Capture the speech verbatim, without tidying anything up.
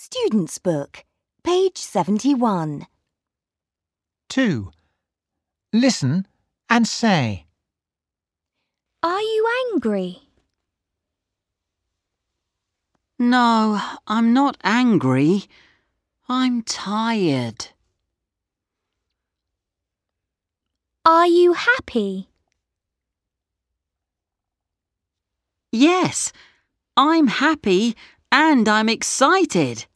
Student's Book, page seventy-one. two. Listen and say. Are you angry? No, I'm not angry. I'm tired. Are you happy? Yes, I'm happy and I'm excited.